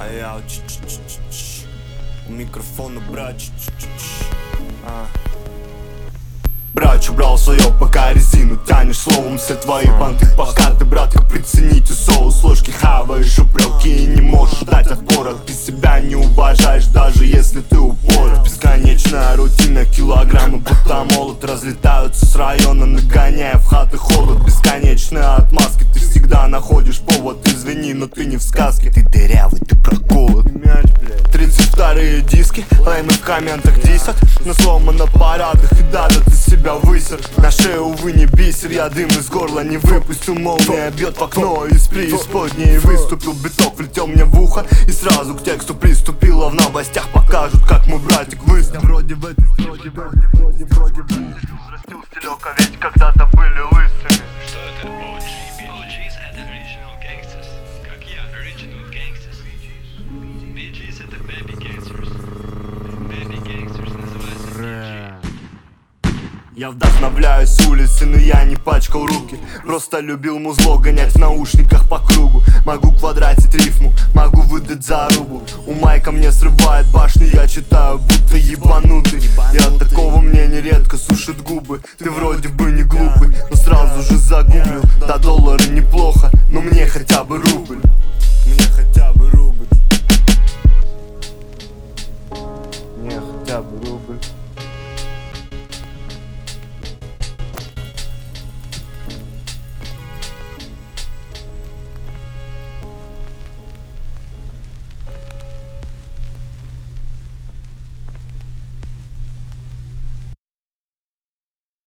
У микрофона брать. Брач убрал свое, пока резину тянешь. Словом, все твои понты покаты, братка, прицените соус. Ложки хаваешь упреки и не можешь дать отпора. Ты себя не уважаешь, даже если ты упорот. Бесконечная рутина, килограммы будто молот разлетаются с района, нагоняя в хаты холод. Бесконечные отмазки, ты всегда находишь повод. Извини, но ты не в сказке, ты дырявый, ты проколот. 32-е диски, лаймы в комментах дисок. На сломано парадах и даже ты себя высер. На шею, увы, не бисер, я дым из горла не выпустил. Молния бьет в окно из преисподней. Выступил биток, влетел мне в ухо и сразу к тексту приступила. В новостях покажут, как мой братик выстрел. Вроде в этой строке взрастил стилек, а ведь когда-то были лысыми. Что это? BGs это original gangsters, как я, original gangsters. BGs это baby gangsters. Baby gangsters называется. Я вдохновляюсь с улицы, но я не пачкал руки. Просто любил музло гонять в наушниках по кругу. Могу квадратить рифму, могу выдать зарубу. У майка мне срывает башню, я читаю, будто ебанутый. И от такого мне нередко сушит губы. Ты вроде бы не глупый, но сразу же загуглил. Да, доллары неплохо, но мне хотя бы рубль. Мне хотя бы